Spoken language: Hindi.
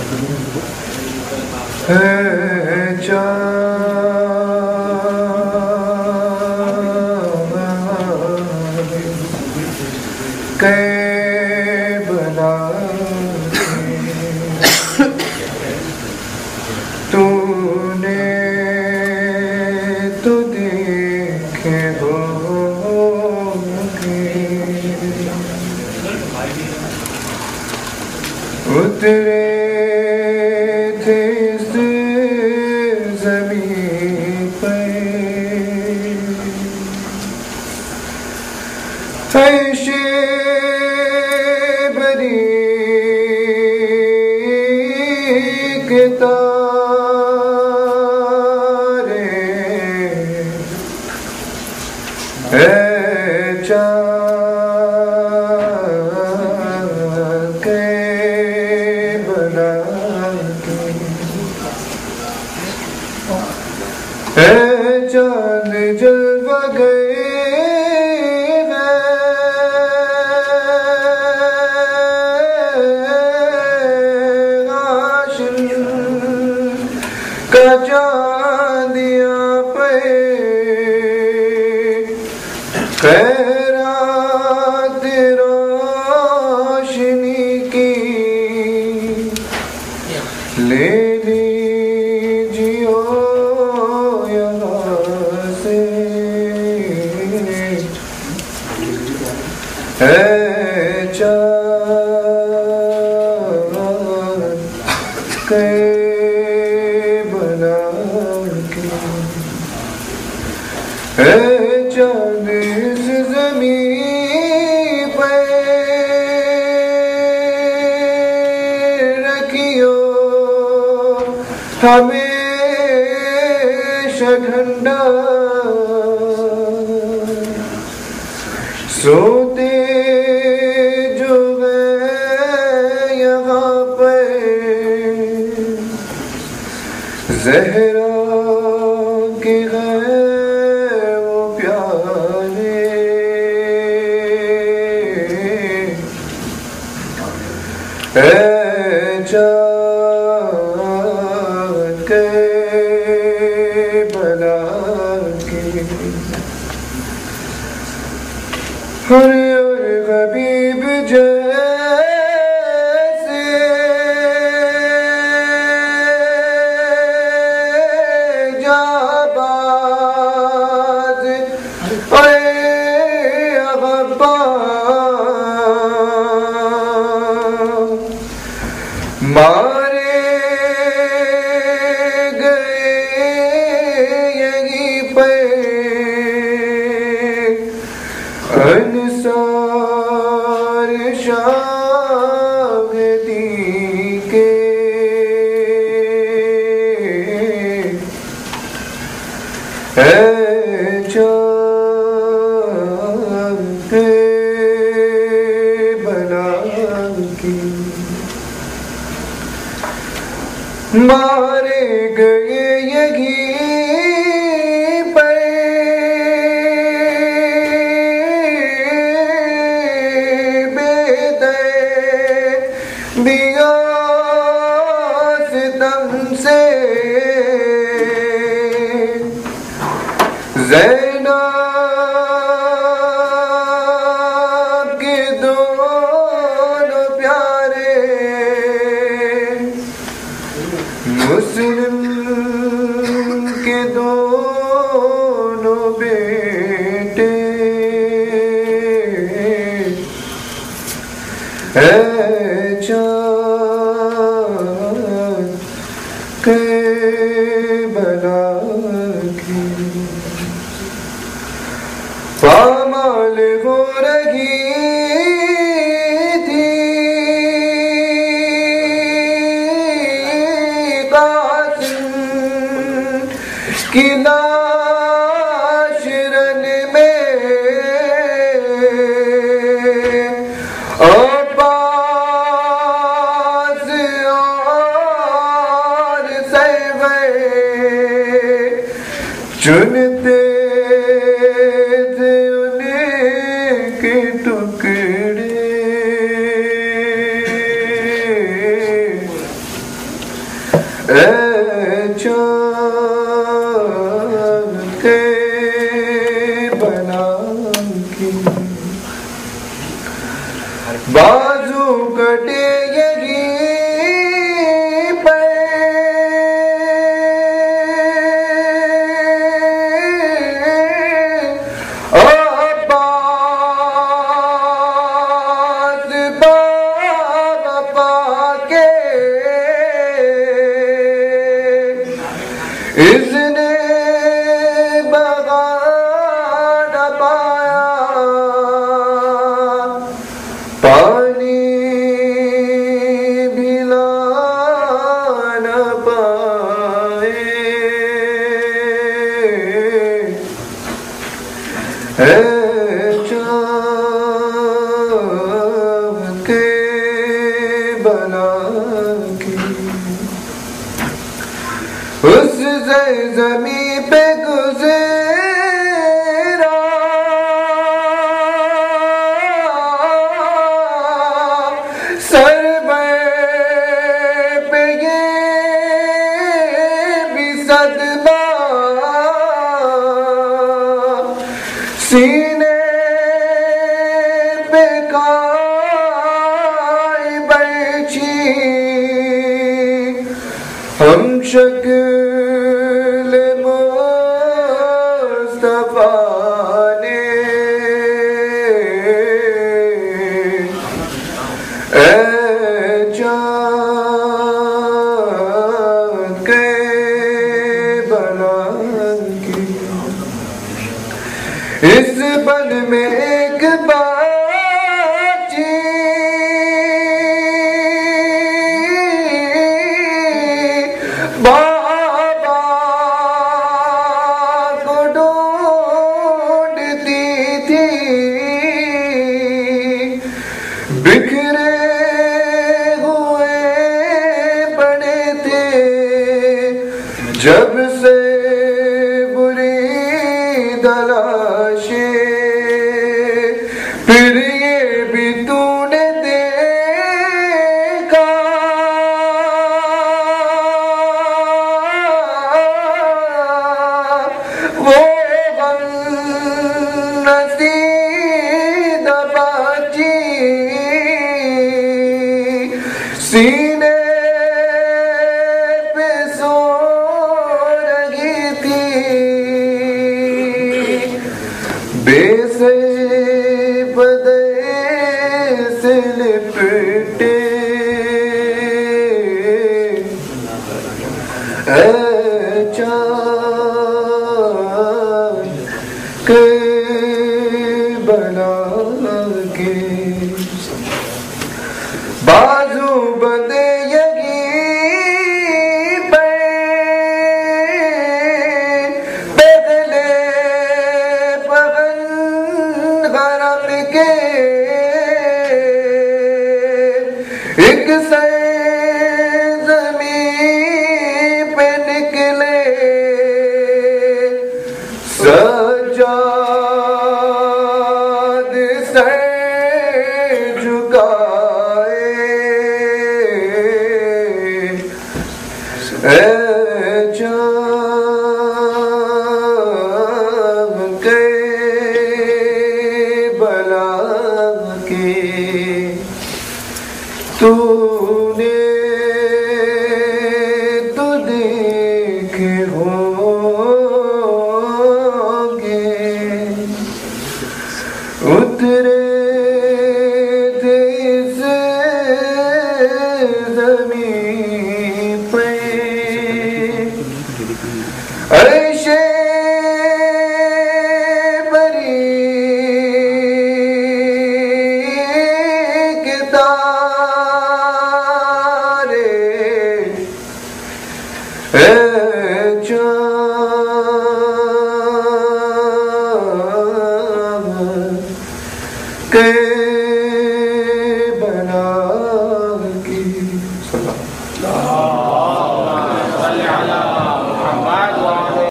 तूने तो देखे होंगे उतरे थे इस ज़मीन पे ऐशे बरी के तारे चाँद के बना के चाँद जलवा गए का चांदिया पे खैरात रोशनी की ले लीजियो यहाँ से चाँद के चाँद इस ज़मीन पे रखियो हमेशा ठंडा सोते जो गए यहाँ पे ज़हरा के गए चाँद के बना के हर हबीब जैसे जाबाज मारे गए यहीं पे अंसार शाहिदी के चाँद के बना के मारे गए यहीं पे बेदर्दिया सितम से ज़ैनब के दोनों प्यारे मुस्लिम के दोनों बेटे चाँद के बना के पामाल हो रही थी की लाश रन में अब्बास और सैवे चुनते थे उनके टुकड़े चाँद के बना के बाजू कटे यहीं पर अब्बास बाबा के इसने बगान पाया पानी भी ला न पाए है चाँद के बना के उस ज़मी पे गुज़रा सर पे ये भी सदमा सीने पे काई बैठी हम शक्ल मुस्तफा ने ए चाँद के बना के इस बन में एक बाची बाबा को ढूंढती थी बिखरे हुए पड़े थे जब से बुरी तलाशें फिर ये भी तूने देखा वो गम नसीब बाजी सीने पे सो रही थी बेसे बदे से लिपटे चाँद के बना के बाजू बंदे यहीं पे बदले पवन गरम के एक से ज़मीन पे निकले सज्जाद सर झुकाए चाँद के बना के तूने तो देखे होंगे उतरे थे इस ज़मीन पे अर्शे बरी के तारे चाँद के